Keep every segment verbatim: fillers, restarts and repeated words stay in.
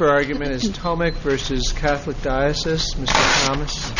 for argument is Tomic versus Catholic Diocese. Mister Thomas.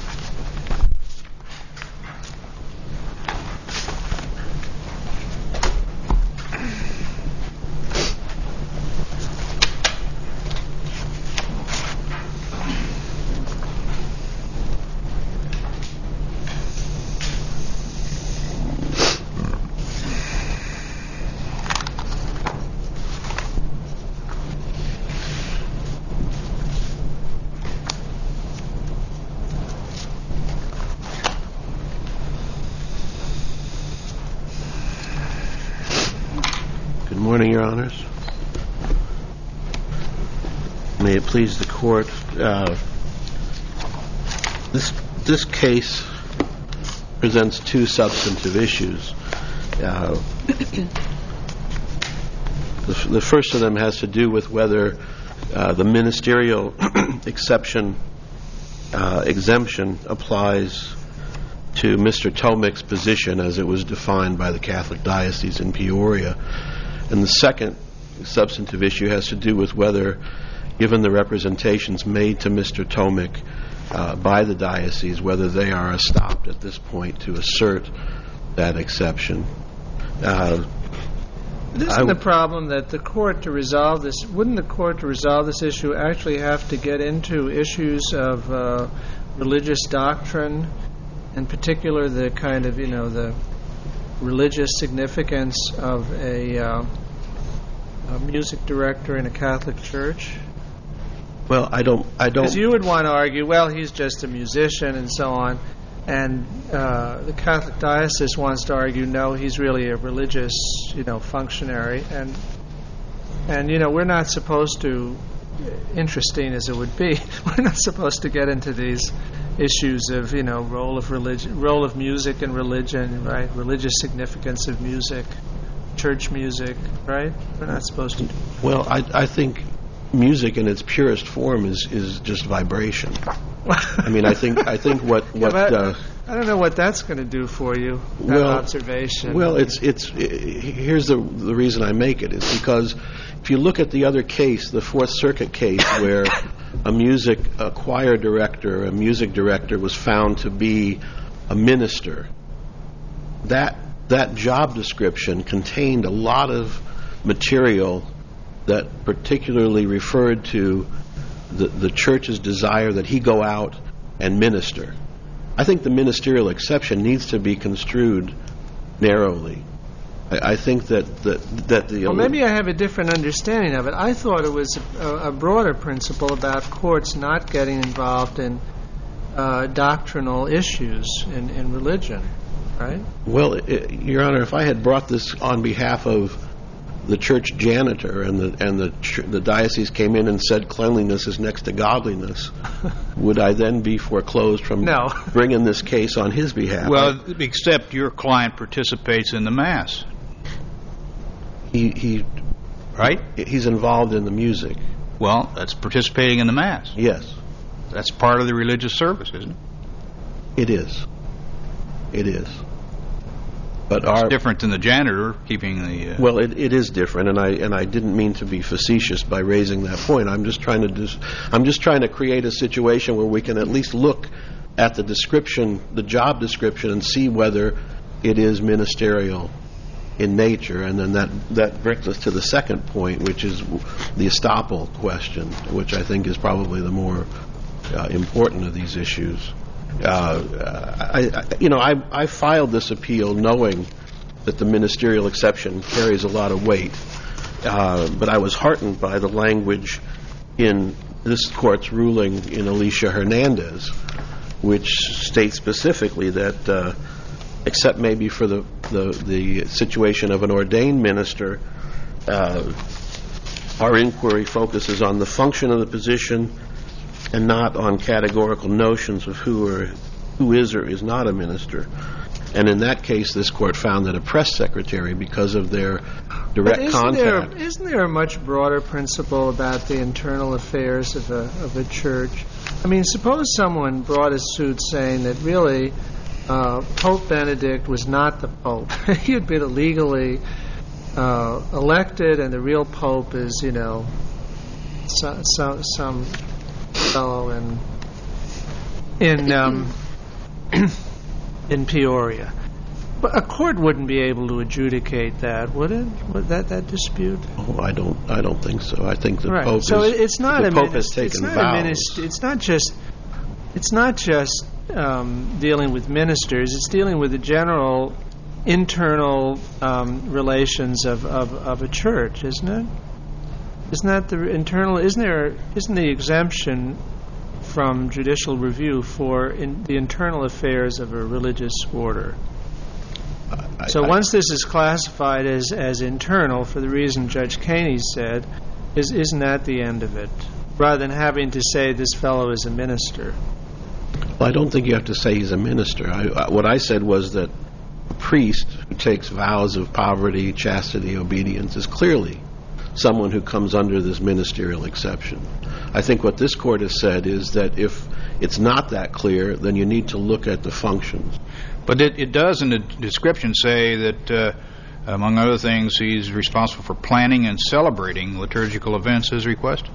Good morning, Your Honors. May it please the Court, uh, this this case presents two substantive issues. Uh, the, the first of them has to do with whether uh, the ministerial exception uh, exemption applies to Mister Tomic's position as it was defined by the Catholic Diocese in Peoria. And the second substantive issue has to do with whether, given the representations made to Mister Tomic uh, by the diocese, whether they are stopped at this point to assert that exception. Uh, Isn't the problem that the court to resolve this, wouldn't the court to resolve this issue actually have to get into issues of uh, religious doctrine, in particular the kind of, you know, the religious significance of a, uh, a music director in a Catholic church? Well, I don't... I don't... Because you would want to argue, well, he's just a musician and so on, and uh, the Catholic Diocese wants to argue, no, he's really a religious, you know, functionary, and, and you know, we're not supposed to, interesting as it would be, we're not supposed to get into these issues of, you know, role of religion, role of music and religion, right? Religious significance of music, church music, right? We're not supposed to. Well, I, I think music in its purest form is, is just vibration. I mean, I think I think what what yeah, uh, I don't know what that's going to do for you. That well, observation. Well, it's it's it, here's the the reason I make it is because if you look at the other case, the Fourth Circuit case, where a music a choir director, a music director, was found to be a minister, that that job description contained a lot of material that particularly referred to the, the church's desire that he go out and minister. I think the ministerial exception needs to be construed narrowly. I, I think that, that, that the... Well, maybe I have a different understanding of it. I thought it was a, a broader principle about courts not getting involved in uh, doctrinal issues in, in religion, right? Well, it, Your Honor, if I had brought this on behalf of the church janitor and the and the ch- the diocese came in and said cleanliness is next to godliness, would I then be foreclosed from no. bringing this case on his behalf? Well, I, except your client participates in the Mass. He he, right? He's involved in the music. Well, that's participating in the Mass. Yes, that's part of the religious service, isn't it? It is. It is. But it's our, different than the janitor keeping the... Uh, well, it, it is different, and I and I didn't mean to be facetious by raising that point. I'm just trying to dis, I'm just trying to create a situation where we can at least look at the description, the job description, and see whether it is ministerial in nature, and then that that brings us to the second point, which is the estoppel question, which I think is probably the more uh, important of these issues. Uh, I, I, you know, I, I filed this appeal knowing that the ministerial exception carries a lot of weight, uh, but I was heartened by the language in this court's ruling in Alicia Hernandez, which states specifically that, uh, except maybe for the, the, the situation of an ordained minister, uh, our inquiry focuses on the function of the position and not on categorical notions of who or who is or is not a minister. And in that case, this court found that a press secretary, because of their direct but isn't contact... There, isn't there a much broader principle about the internal affairs of a, of a church? I mean, suppose someone brought a suit saying that really uh, Pope Benedict was not the Pope. He had been illegally uh, elected, and the real Pope is, you know, so, so, some fellow in in um, in Peoria. But a court wouldn't be able to adjudicate that, would it? Would that that dispute? Oh, I don't. I don't think so. I think the right. Pope. So is, it's not the a Pope minist- has taken it's not vows. A minist- it's not just. It's not just um, dealing with ministers. It's dealing with the general internal um, relations of, of, of a church, isn't it? Isn't that the internal? Isn't there? Isn't the exemption from judicial review for in the internal affairs of a religious order? I, So I, once this is classified as, as internal, for the reason Judge Kaney said, is isn't that the end of it? Rather than having to say this fellow is a minister. Well, I don't think you have to say he's a minister. I, I, what I said was that a priest who takes vows of poverty, chastity, obedience is clearly someone who comes under this ministerial exception. I think what this court has said is that if it's not that clear, then you need to look at the functions. But it, it does in the description say that, uh, among other things, he's responsible for planning and celebrating liturgical events as requested.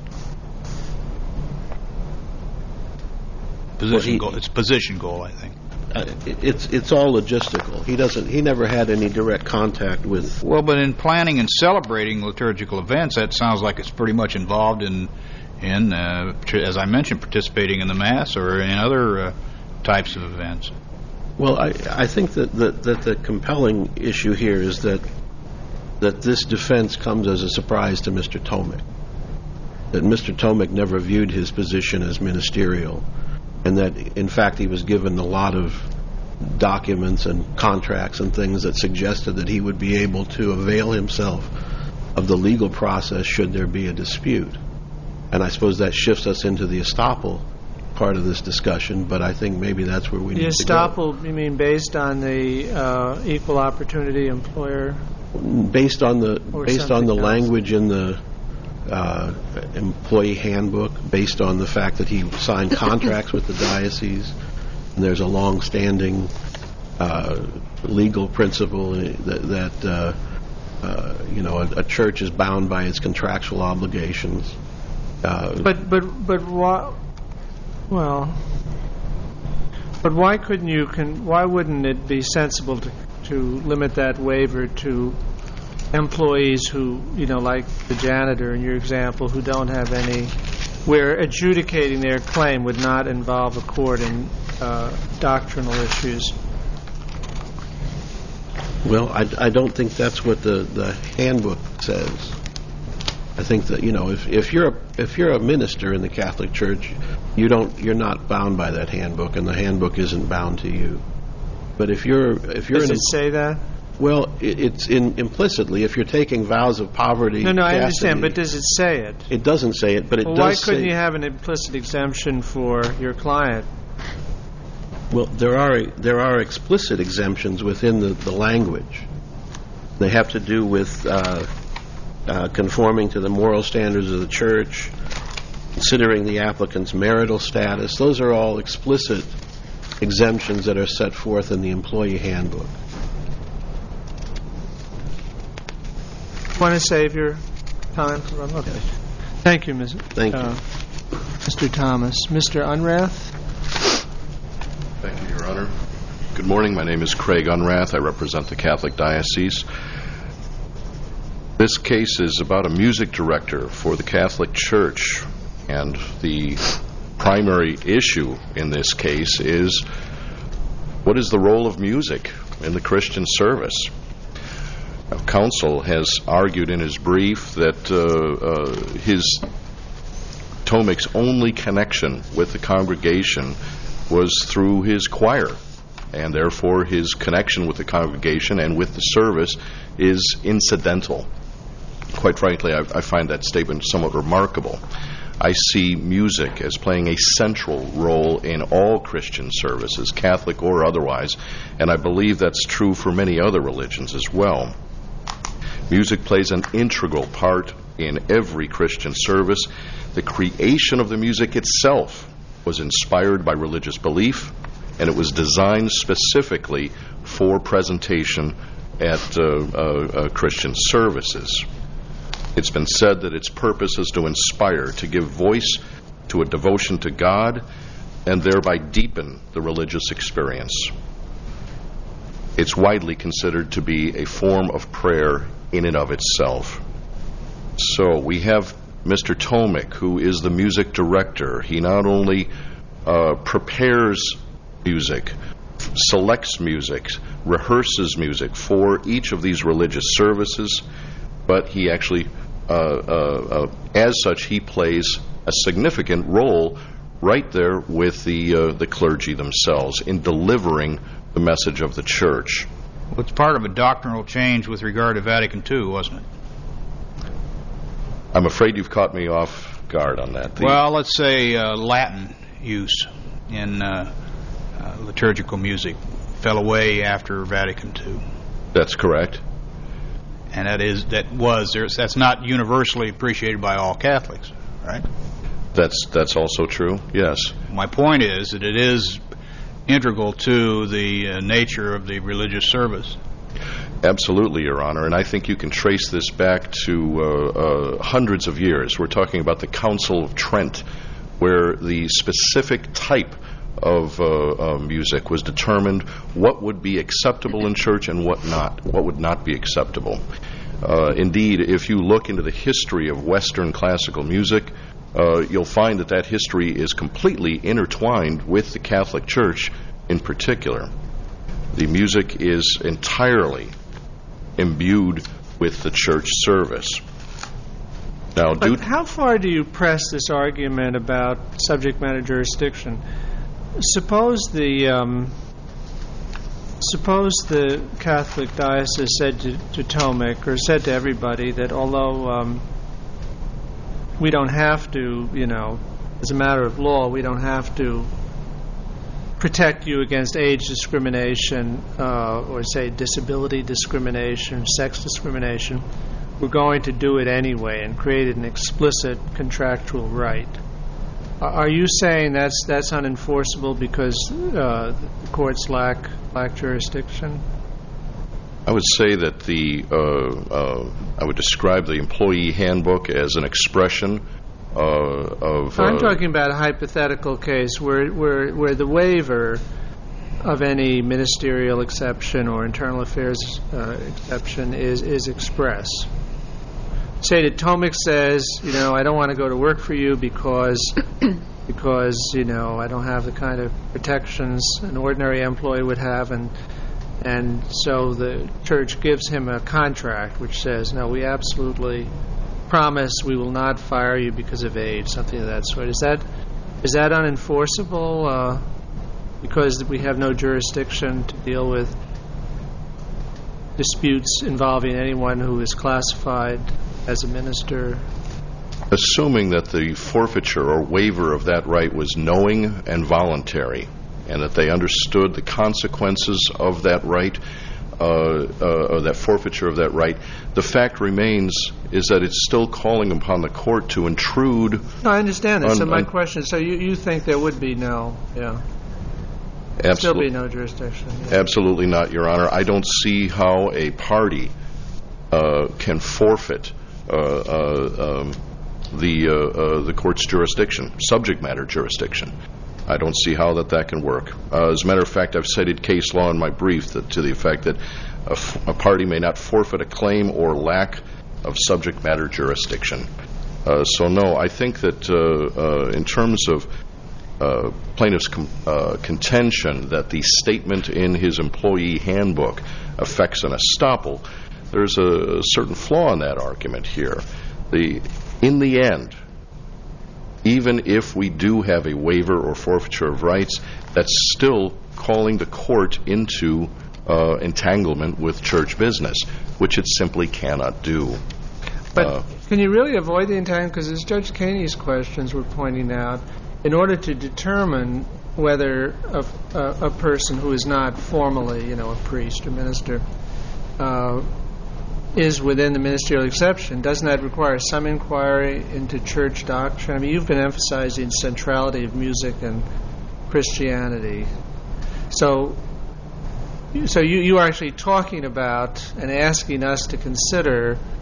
Position Well, he, goal. It's position goal, I think. Uh, it, it's it's all logistical. He doesn't. He never had any direct contact with. Well, but in planning and celebrating liturgical events, that sounds like it's pretty much involved in, in uh, as I mentioned, participating in the Mass or in other uh, types of events. Well, I I think that, that that the compelling issue here is that that this defense comes as a surprise to Mister Tomek. That Mister Tomek never viewed his position as ministerial, and that in fact he was given a lot of documents and contracts and things that suggested that he would be able to avail himself of the legal process should there be a dispute. And I suppose that shifts us into the estoppel part of this discussion, but I think maybe that's where we The need to go. estoppel, you mean based on the uh, equal opportunity employer? Based on the Or based on the something else. language in the uh, employee handbook, based on the fact that he signed contracts with the diocese, and there's a long-standing uh, legal principle that, that uh, uh, you know a, a church is bound by its contractual obligations. Uh, But but but why? Well, but why couldn't you? Can why wouldn't it be sensible to to limit that waiver to employees who, you know, like the janitor in your example, who don't have any, where adjudicating their claim would not involve a court in uh, doctrinal issues? Well, I, I don't think that's what the, the handbook says. I think that, you know, if, if you're a, if you're a minister in the Catholic Church, you don't you're not bound by that handbook, and the handbook isn't bound to you. But if you're if you're Does an, it say that? well, it, it's in implicitly if you're taking vows of poverty. No, no, I chastity, understand, but does it say it? It doesn't say it, but it Well, does why say. couldn't you have an implicit exemption for your client? Well, there are there are explicit exemptions within the, the language. They have to do with uh, uh, conforming to the moral standards of the church, considering the applicant's marital status. Those are all explicit exemptions that are set forth in the employee handbook. Want to save your time? Okay. Thank you, Miz Thank you. uh, Mister Thomas. Mister Unrath? Thank you, Your Honor. Good morning. My name is Craig Unrath. I represent the Catholic Diocese. This case is about a music director for the Catholic Church, and the primary issue in this case is what is the role of music in the Christian service? Now, counsel has argued in his brief that uh, uh, his Tomek's only connection with the congregation was through his choir, and therefore his connection with the congregation and with the service is incidental. Quite frankly, I, I find that statement somewhat remarkable. I see music as playing a central role in all Christian services, Catholic or otherwise, and I believe that's true for many other religions as well. Music plays an integral part in every Christian service. The creation of the music itself was inspired by religious belief, and it was designed specifically for presentation at uh, uh, uh, Christian services. It's been said that its purpose is to inspire, to give voice to a devotion to God, and thereby deepen the religious experience. It's widely considered to be a form of prayer in and of itself. So we have Mister Tomic, who is the music director. He not only uh, prepares music, selects music, rehearses music for each of these religious services, but he actually, uh, uh, uh, as such, he plays a significant role right there with the uh, the clergy themselves in delivering the message of the church. Well, it's part of a doctrinal change with regard to Vatican Two, wasn't it? I'm afraid you've caught me off guard on that. The well, let's say uh, Latin use in uh, uh, liturgical music fell away after Vatican Two. That's correct. And that is that was there's that's not universally appreciated by all Catholics, right? That's that's also true. Yes. My point is that it is integral to the uh, nature of the religious service. Absolutely, Your Honor, and I think you can trace this back to uh, uh, hundreds of years. We're talking about the Council of Trent, where the specific type of uh, uh, music was determined, what would be acceptable in church and what not, what would not be acceptable. Uh, indeed, if you look into the history of Western classical music, uh, you'll find that that history is completely intertwined with the Catholic Church in particular. The music is entirely imbued with the church service. Now, But due how far do you press this argument about subject matter jurisdiction? Suppose the um, suppose the Catholic diocese said to, to Tomic, or said to everybody, that although um, we don't have to, you know, as a matter of law, we don't have to protect you against age discrimination, uh, or say disability discrimination, sex discrimination, we're going to do it anyway and create an explicit contractual right. Are you saying that's that's unenforceable because uh, the courts lack lack jurisdiction? I would say that the uh, uh, I would describe the employee handbook as an expression uh, of. Uh, I'm talking about a hypothetical case where where where the waiver of any ministerial exception or internal affairs uh, exception is is express. Say that Tomic says, you know, I don't want to go to work for you because, because you know, I don't have the kind of protections an ordinary employee would have, and and so the church gives him a contract which says, no, we absolutely promise we will not fire you because of age, something of that sort. Is that is that unenforceable uh, because we have no jurisdiction to deal with disputes involving anyone who is classified as a minister? Assuming that the forfeiture or waiver of that right was knowing and voluntary, and that they understood the consequences of that right, uh, uh, or that forfeiture of that right, the fact remains is that it's still calling upon the court to intrude. No, I understand that. On, so my on, question, so you, you think there would be no, yeah. Absolutely. Still be no jurisdiction. Yeah. Absolutely not, Your Honor. I don't see how a party uh, can forfeit uh, uh, um, the uh, uh, the court's jurisdiction, subject matter jurisdiction. I don't see how that that can work. Uh, as a matter of fact, I've cited case law in my brief that, to the effect that a, f- a party may not forfeit a claim or lack of subject matter jurisdiction. Uh, so no, I think that uh, uh, in terms of Uh, plaintiff's com- uh, contention that the statement in his employee handbook affects an estoppel, there's a, a certain flaw in that argument here. The, in the end, even if we do have a waiver or forfeiture of rights, that's still calling the court into uh, entanglement with church business, which it simply cannot do. But uh, can you really avoid the entanglement? Because as Judge Kaney's questions were pointing out, in order to determine whether a, a, a person who is not formally, you know, a priest or minister, uh, is within the ministerial exception, doesn't that require some inquiry into church doctrine? I mean, you've been emphasizing centrality of music and Christianity. So, so you, you are actually talking about and asking us to consider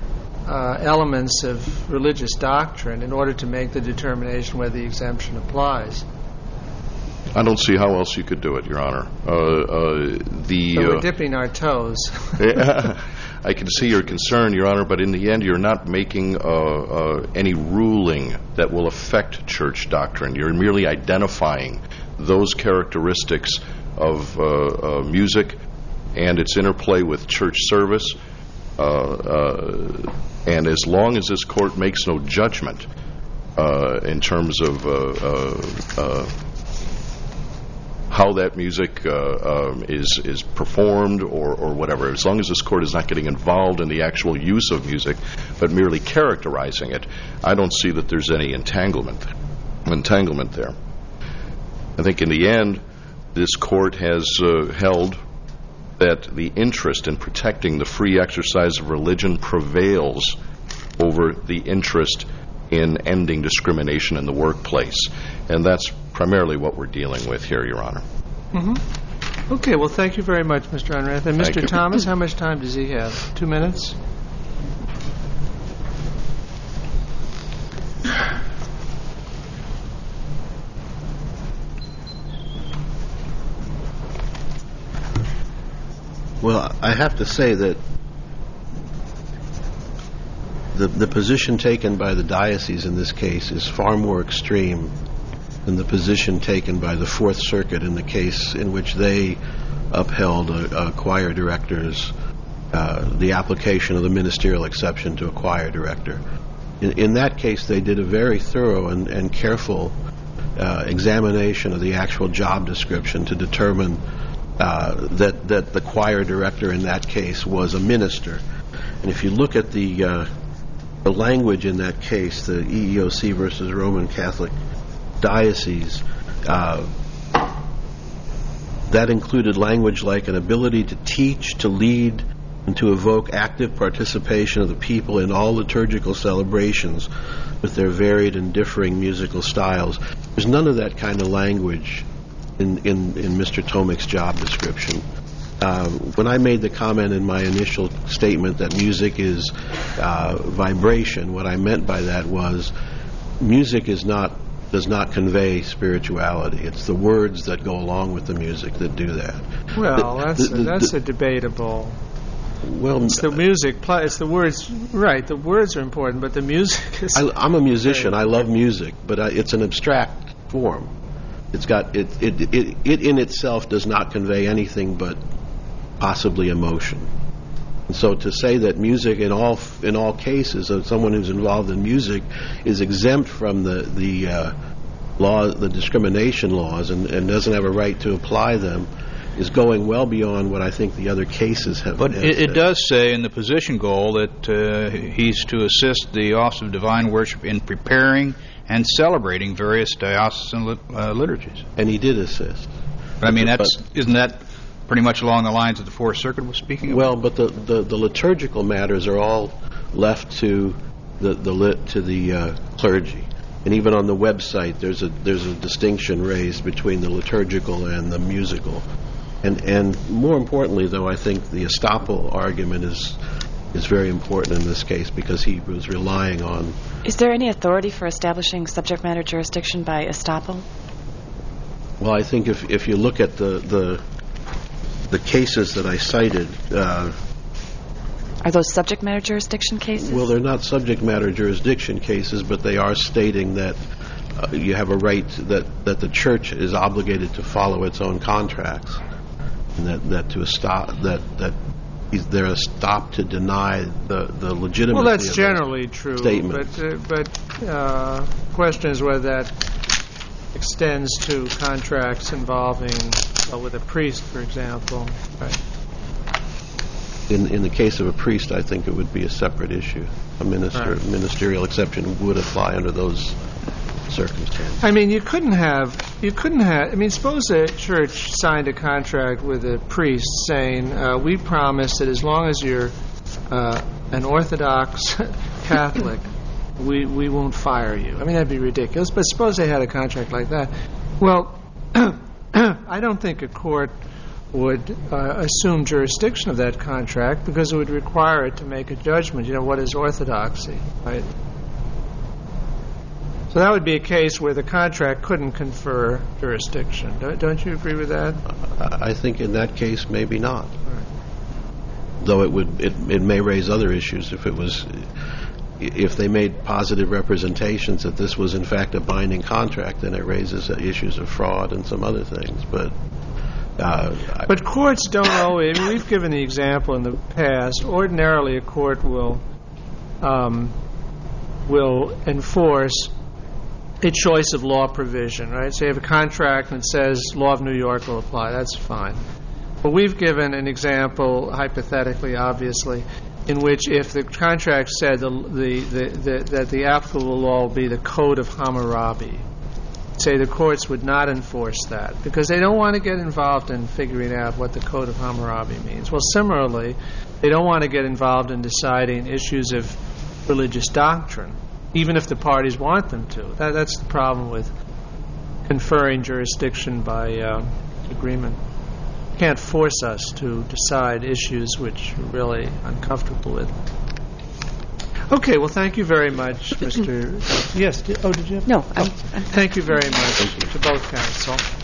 uh, elements of religious doctrine in order to make the determination whether the exemption applies. I don't see how else you could do it, Your Honor. Uh, uh, the So we're uh, dipping our toes. I can see your concern, Your Honor, but in the end, you're not making uh, uh, any ruling that will affect church doctrine. You're merely identifying those characteristics of uh, uh, music and its interplay with church service. Uh, uh, and as long as this court makes no judgment uh, in terms of uh, uh, uh, how that music uh, um, is is performed or, or whatever, as long as this court is not getting involved in the actual use of music, but merely characterizing it, I don't see that there's any entanglement entanglement there. I think in the end, this court has uh, held that the interest in protecting the free exercise of religion prevails over the interest in ending discrimination in the workplace. And that's primarily what we're dealing with here, Your Honor. Mm-hmm. Okay, well, thank you very much, Mister Unrath. And Mister Thomas, how much time does he have? Two minutes? Well, I have to say that the the position taken by the diocese in this case is far more extreme than the position taken by the Fourth Circuit in the case in which they upheld a, a choir director's uh, the application of the ministerial exception to a choir director. In, in that case, they did a very thorough and, and careful uh, examination of the actual job description to determine uh, that that the choir director in that case was a minister. And if you look at the uh, the language in that case, the E E O C versus Roman Catholic Diocese, uh, that included language like an ability to teach, to lead, and to evoke active participation of the people in all liturgical celebrations with their varied and differing musical styles. There's none of that kind of language in, in, in Mister Tomic's job description. Uh, when I made the comment in my initial statement that music is uh, vibration, what I meant by that was music is not does not convey spirituality. It's the words that go along with the music that do that. Well, The- that's the- a, that's the- a debatable. Well, It's the music. pl- It's the words. Right, the words are important, but the music is. I, I'm a musician. I love music, but I, it's an abstract form. It's got it, it. It it in itself does not convey anything but possibly emotion. And so to say that music in all in all cases of someone who's involved in music is exempt from the the uh, law, the discrimination laws, and, and doesn't have a right to apply them, is going well beyond what I think the other cases have. But have it, it said. does say in the position goal that uh, he's to assist the Office of Divine Worship in preparing and celebrating various diocesan lit, uh, liturgies. And he did assist. I mean, But- that's isn't that pretty much along the lines that the Fourth Circuit was speaking about? Well, but the, the, the liturgical matters are all left to the the lit, to the uh, clergy, and even on the website, there's a there's a distinction raised between the liturgical and the musical, and and more importantly, though, I think the estoppel argument is is very important in this case because he was relying on. Is there any authority for establishing subject matter jurisdiction by estoppel? Well, I think if if you look at the the the cases that I cited. Uh, Are those subject matter jurisdiction cases? Well, they're not subject matter jurisdiction cases, but they are stating that uh, you have a right that, that the church is obligated to follow its own contracts, and that that to stop that that is they're stopped to deny the the legitimacy. Well, that's of generally true. statements. But uh, but uh, question is whether that extends to contracts involving uh, with a priest, for example. Right. In in the case of a priest, I think it would be a separate issue. A minister Right. ministerial exception would apply under those circumstances. I mean, you couldn't have, you couldn't have, I mean, suppose a church signed a contract with a priest saying, uh, we promise that as long as you're uh, an Orthodox Catholic, we, we won't fire you. I mean, that'd be ridiculous, but suppose they had a contract like that. Well, I don't think a court would uh, assume jurisdiction of that contract because it would require it to make a judgment. You know, what is orthodoxy, right? So that would be a case where the contract couldn't confer jurisdiction. Don't, don't you agree with that? I think in that case, maybe not. Though it would, it, it may raise other issues if it was, if they made positive representations that this was in fact a binding contract, then it raises issues of fraud and some other things. But uh, but courts don't always. I mean, we've given the example in the past. Ordinarily, a court will um, will enforce a choice of law provision, right? So you have a contract and it says law of New York will apply. That's fine. But we've given an example, hypothetically, obviously, in which if the contract said the, the, the, the, that the applicable law will be the Code of Hammurabi, say the courts would not enforce that because they don't want to get involved in figuring out what the Code of Hammurabi means. Well, similarly, they don't want to get involved in deciding issues of religious doctrine, even if the parties want them to. That, that's the problem with conferring jurisdiction by uh, agreement. You can't force us to decide issues which we're really uncomfortable with. Okay, well, thank you very much, Mister Yes. Did, oh, did you have? No, I'm, I'm Thank you very much to both counsel.